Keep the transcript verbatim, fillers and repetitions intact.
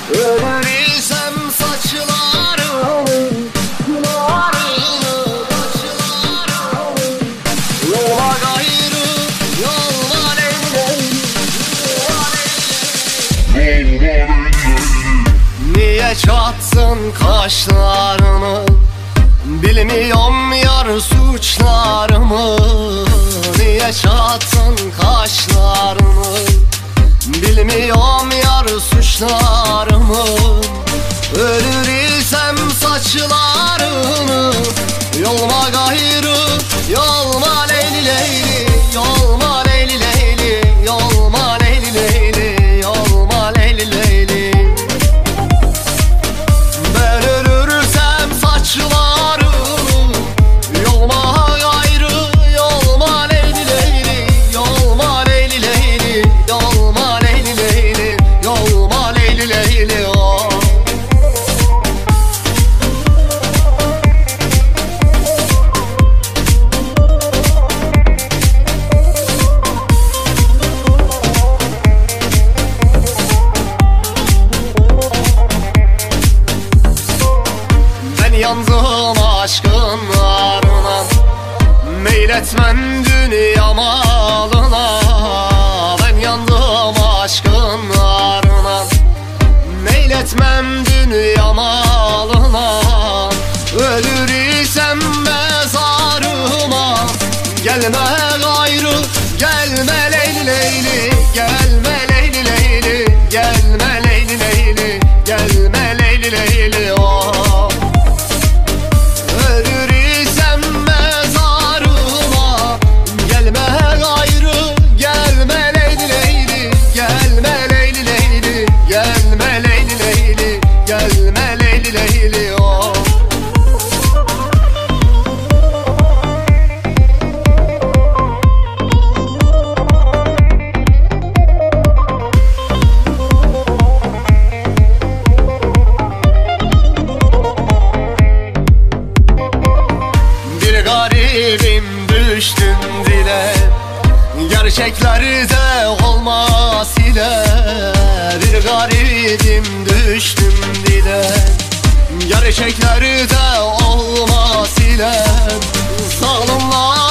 Ölür isem saçlarımı, kulağımı, başlarımı. Yolma gayrı, yolma leyli, niye çatsın kaşlarımı? Bilmiyorum yar suçlarımı. Niye çatsın kaşlarımı? Bilmiyorum yar suçlarımı. Ölür isem saçlarımı, yolma gayrı, yolma leyli leyli, yolma leyli leyli, yolma leyli leyli, yolma leyli leyli. Ben ölürsem saçlarımı, yolma gayrı, yolma leyli leyli, yolma leyli leyli, yolma leyli leyli, yolma leyli leyli. Oh. Ben yandım aşkın varına, meyletmem dünya malına. Ben yandım aşkın varına, meyletmem dünya malına. Ölür isem mezarıma, gelme gayrı, gelme leyli leyli, gelme leyli leyli, gelme leyli leyli, gelme leyli leyli. Oh. Ölür isem mezarıma, gelme gayrı, gelme leyli leyli, gelme leyli leyli, gelme leyli leyli, gelme leyli leyli. Oh. Bir garibim düştüm dile, gerçeklerde olmaz ile. Bir garibim düştüm dile, gerçeklerde olmaz ile. Zalimler